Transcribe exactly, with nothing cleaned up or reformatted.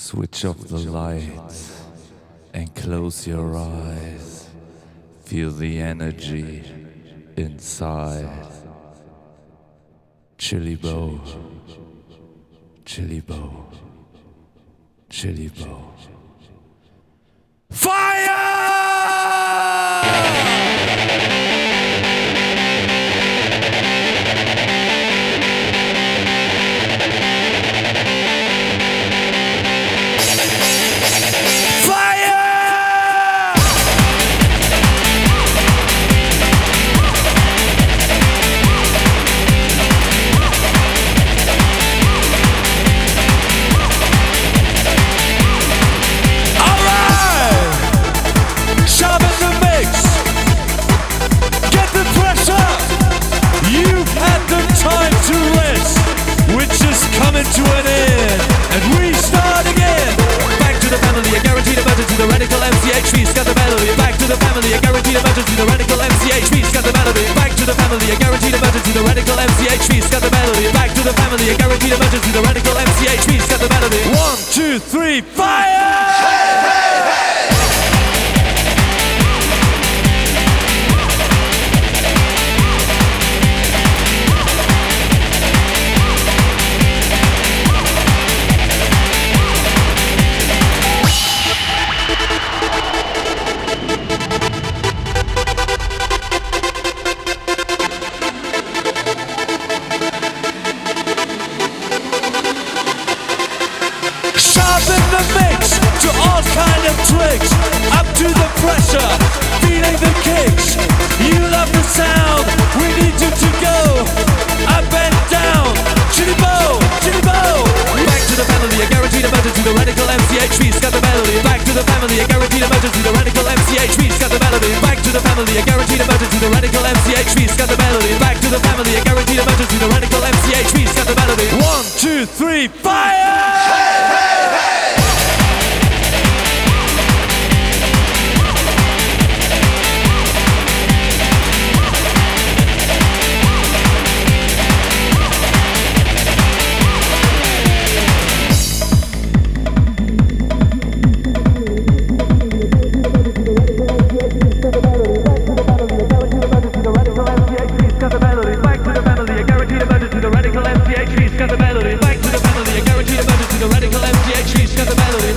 Switch off the lights and close your eyes. Feel the energy inside. Chili Bow, Chili Bow, Chili Bow. Fire! To an end, and we start again. Back to the family, a guaranteed emergency. The radical M C H V's got the melody. Back to the family, a guaranteed emergency. The radical M C H V's got the melody. Back to the family, a guaranteed emergency. The radical M C H V's got the melody. Back to the family, a guaranteed emergency. The radical M C H V's got the melody. One, two, three, fire! Hey, hey, hey! Sharpen the mix to all kind of tricks. Up to the pressure, feeling the kicks. You love the sound, we need you to go up and down. Chili Bow, Chili Bow. Back to the family, a guaranteed emergency. The radical M C H V's got the melody. Back to the family, a guaranteed emergency. The radical M C H V's got the melody. Back to the family, a guaranteed emergency. The radical M C H V's got the melody. Back to the family, a guaranteed emergency. The radical M C H V's got the melody. One, two, three, fire! Hey, hey, hey! Got the melody. Back to the family, a guaranteed emergency. The radical M C H V's got the melody.